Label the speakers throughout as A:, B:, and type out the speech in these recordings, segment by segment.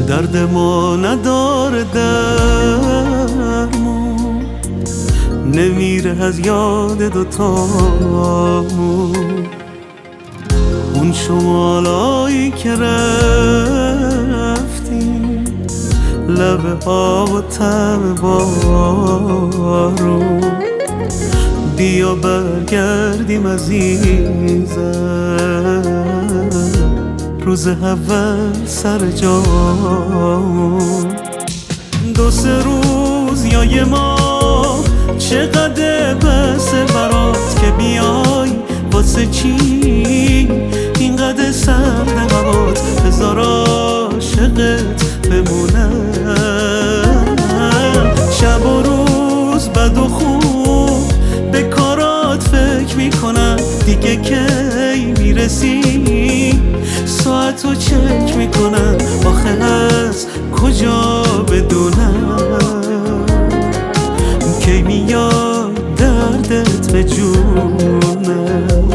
A: درد ما نداره درمون، نمیره از یاد دوتامون. اون شمالایی که رفتیم، لبه ها و طعم بارون، بیا برگردیم عزیزم روز اول سر جامون. 2-3 روز یا یه ماه چقدر بسه برات که بیای، واسه چی اینقدر سرد هوات، بذار عاشقت بمونم. شب و روز بد و خوب به کارات فکر میکنم، دیگه کی میرسی ساعتو چک میکنم، آخه از کجا بدونم کی میاد دردت به جونم.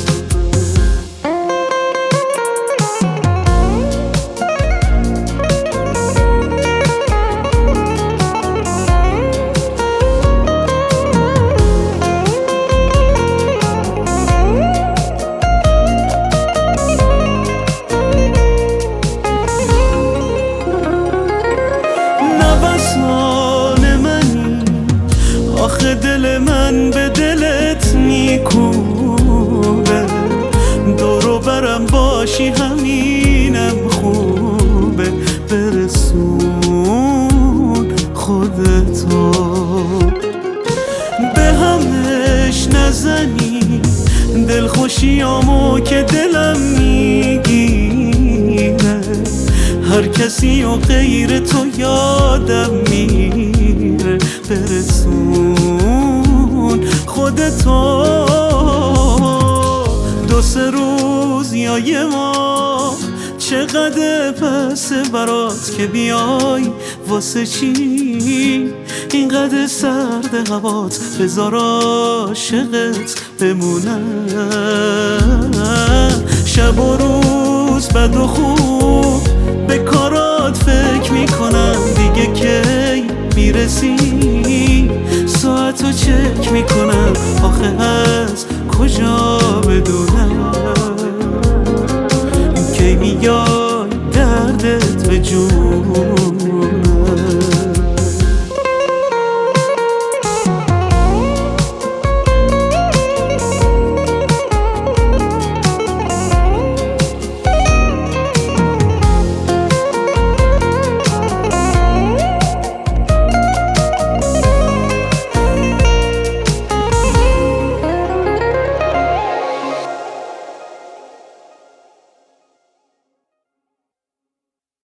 A: آخه دل من به دلت میکوبه، دورو برم باشی همینم خوبه. برسون خودتو به همش نزنی، دلخوشیامو که دلم میگیره، هر کسی و غیر تو یادم میره. برسون خودتو 2-3 روز یا یه ماه چقدر پسه برات که بیای، واسه چی اینقدر سرد هوات، بذار عاشقت بمونم. شب و روز بد و خوب به کارات فکر میکنم، دیگه کی میرسی ساعتو چک میکنم، آخه از کجا